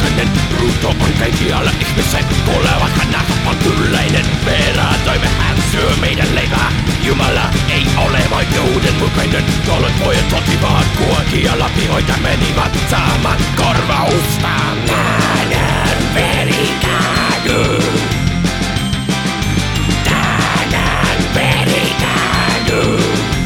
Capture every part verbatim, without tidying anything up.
jokainen ruuto on kaikkialla ihmisen kuolevat. Hän on tylläinen, veratoive, hän syö meidän leivää. Jumala ei ole vain johdonmukainen, jolloin pojat otivat kuokia lapioita menivät saamaan korvausta. Tänään verikadu. Tänään verikadu.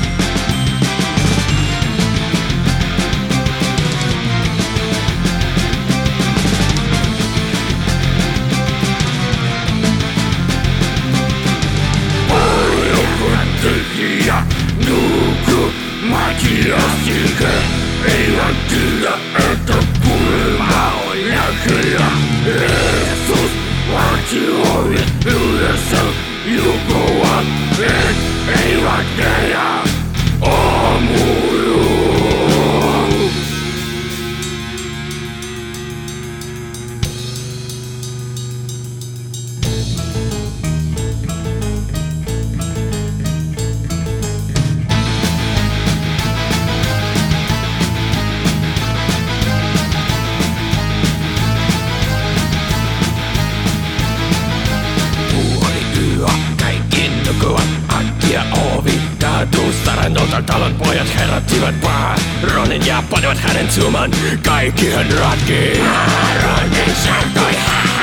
Tyhjiä, nuku, magia, silke, eivät tiedä, että kulma on näköjä. Jeesus, vartioivat yhdessä, jukovat, et eivät nähdä aamulla. Tuustarannolta talon pojat herättivät pään Ronin ja panivat hänen suman. Kaikki hän ratki. Ronin särtoi hän.